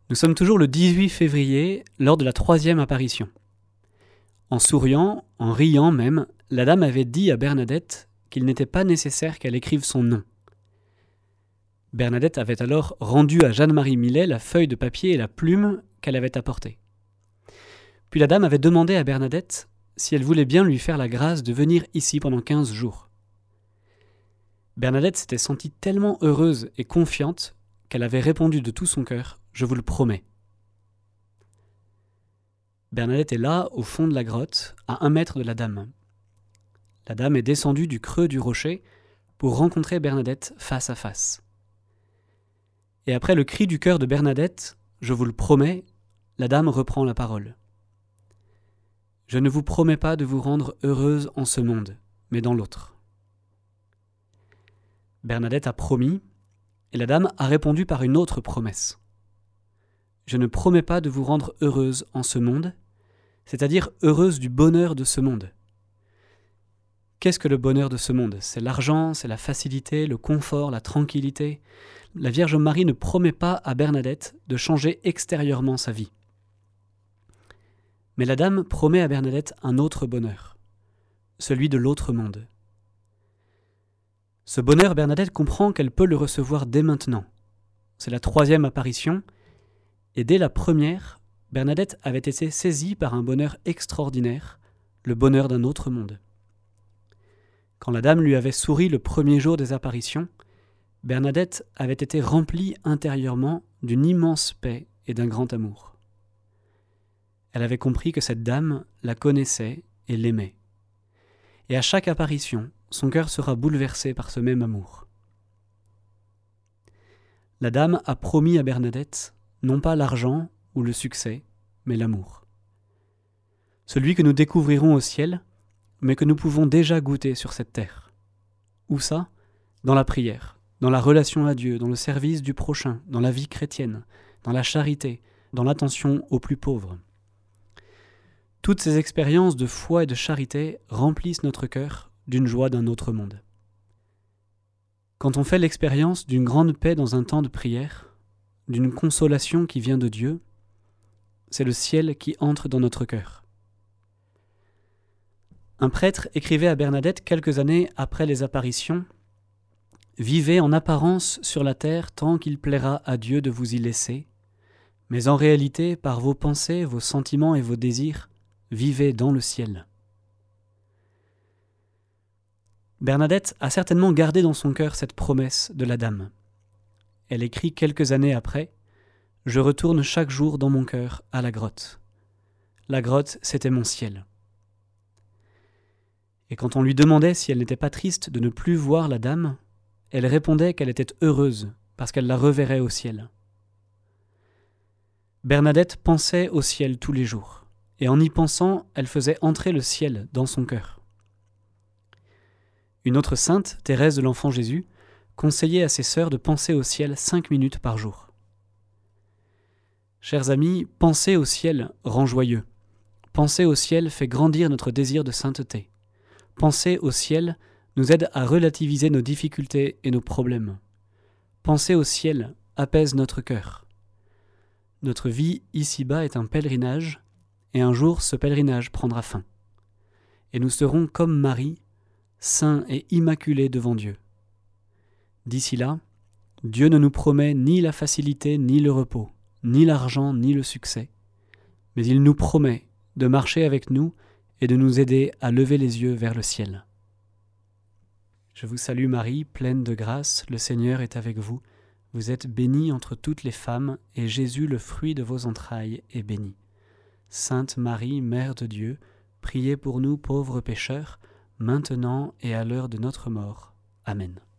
Nous sommes toujours le 18 février, lors de la 3e apparition. En souriant, en riant même, la dame avait dit à Bernadette qu'il n'était pas nécessaire qu'elle écrive son nom. Bernadette avait alors rendu à Jeanne-Marie Millet la feuille de papier et la plume qu'elle avait apportée. Puis la dame avait demandé à Bernadette si elle voulait bien lui faire la grâce de venir ici pendant 15 jours. Bernadette s'était sentie tellement heureuse et confiante qu'elle avait répondu de tout son cœur « Je vous le promets ». Bernadette est là, au fond de la grotte, à 1 mètre de la dame. La dame est descendue du creux du rocher pour rencontrer Bernadette face à face. Et après le cri du cœur de Bernadette, « Je vous le promets », la dame reprend la parole. « Je ne vous promets pas de vous rendre heureuse en ce monde, mais dans l'autre. » Bernadette a promis, et la dame a répondu par une autre promesse. « Je ne promets pas de vous rendre heureuse en ce monde, c'est-à-dire heureuse du bonheur de ce monde. » Qu'est-ce que le bonheur de ce monde ? C'est l'argent, c'est la facilité, le confort, la tranquillité. La Vierge Marie ne promet pas à Bernadette de changer extérieurement sa vie. Mais la dame promet à Bernadette un autre bonheur, celui de l'autre monde. Ce bonheur, Bernadette comprend qu'elle peut le recevoir dès maintenant. C'est la 3e apparition, et dès la première, Bernadette avait été saisie par un bonheur extraordinaire, le bonheur d'un autre monde. Quand la dame lui avait souri le premier jour des apparitions, Bernadette avait été remplie intérieurement d'une immense paix et d'un grand amour. Elle avait compris que cette dame la connaissait et l'aimait. Et à chaque apparition, son cœur sera bouleversé par ce même amour. La dame a promis à Bernadette, non pas l'argent ou le succès, mais l'amour. Celui que nous découvrirons au ciel, mais que nous pouvons déjà goûter sur cette terre. Où ça ? Dans la prière, dans la relation à Dieu, dans le service du prochain, dans la vie chrétienne, dans la charité, dans l'attention aux plus pauvres. Toutes ces expériences de foi et de charité remplissent notre cœur d'une joie d'un autre monde. Quand on fait l'expérience d'une grande paix dans un temps de prière, d'une consolation qui vient de Dieu, c'est le ciel qui entre dans notre cœur. Un prêtre écrivait à Bernadette quelques années après les apparitions « Vivez en apparence sur la terre tant qu'il plaira à Dieu de vous y laisser, mais en réalité, par vos pensées, vos sentiments et vos désirs, vivez dans le ciel. » Bernadette a certainement gardé dans son cœur cette promesse de la dame. Elle écrit quelques années après « Je retourne chaque jour dans mon cœur à la grotte. La grotte, c'était mon ciel. » Et quand on lui demandait si elle n'était pas triste de ne plus voir la dame, elle répondait qu'elle était heureuse parce qu'elle la reverrait au ciel. Bernadette pensait au ciel tous les jours, et en y pensant, elle faisait entrer le ciel dans son cœur. Une autre sainte, Thérèse de l'Enfant Jésus, conseillait à ses sœurs de penser au ciel 5 minutes par jour. Chers amis, penser au ciel rend joyeux. Penser au ciel fait grandir notre désir de sainteté. Penser au ciel nous aide à relativiser nos difficultés et nos problèmes. Penser au ciel apaise notre cœur. Notre vie ici-bas est un pèlerinage, et un jour ce pèlerinage prendra fin. Et nous serons comme Marie, saints et immaculés devant Dieu. D'ici là, Dieu ne nous promet ni la facilité ni le repos, ni l'argent ni le succès, mais il nous promet de marcher avec nous et de nous aider à lever les yeux vers le ciel. Je vous salue Marie, pleine de grâce, le Seigneur est avec vous. Vous êtes bénie entre toutes les femmes, et Jésus, le fruit de vos entrailles, est béni. Sainte Marie, Mère de Dieu, priez pour nous pauvres pécheurs, maintenant et à l'heure de notre mort. Amen.